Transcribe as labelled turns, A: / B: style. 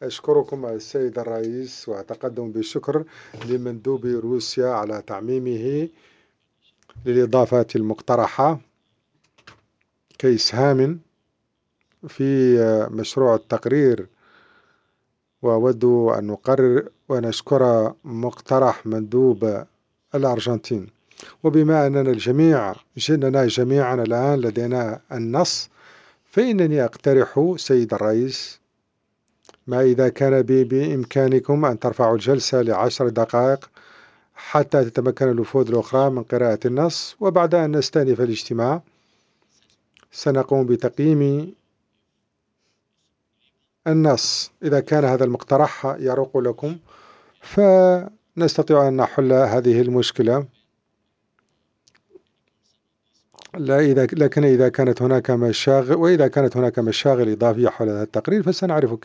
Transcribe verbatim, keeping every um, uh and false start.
A: أشكركم السيد الرئيس وأتقدم بالشكر لمندوب روسيا على تعميمه للإضافات المقترحة كإسهام في مشروع التقرير. وأود أن نقرر ونشكر مقترح مندوب الأرجنتين. وبما أننا الجميع جئنا جميعا الآن لدينا النص، فإنني أقترح سيد الرئيس ما إذا كان بإمكانكم أن ترفعوا الجلسة لعشر دقائق حتى تتمكن الوفود الأخرى من قراءة النص، وبعد أن نستأنف الاجتماع سنقوم بتقييم النص. إذا كان هذا المقترح يروق لكم فنستطيع أن نحل هذه المشكلة. لا إذا لكن إذا كانت هناك مشاغل وإذا كانت هناك مشاغل إضافية حول هذا التقرير فسنعرف